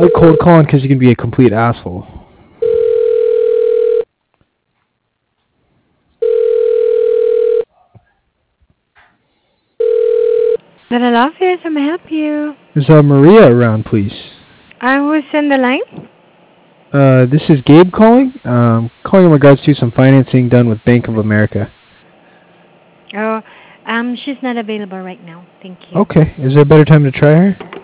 like cold calling because you can be a complete asshole. Dental office, how may I help you? Is Maria around, please? Who's in the line? This is Gabe calling. Calling in regards to some financing done with Bank of America. Oh, she's not available right now. Thank you. Okay. Is there a better time to try her?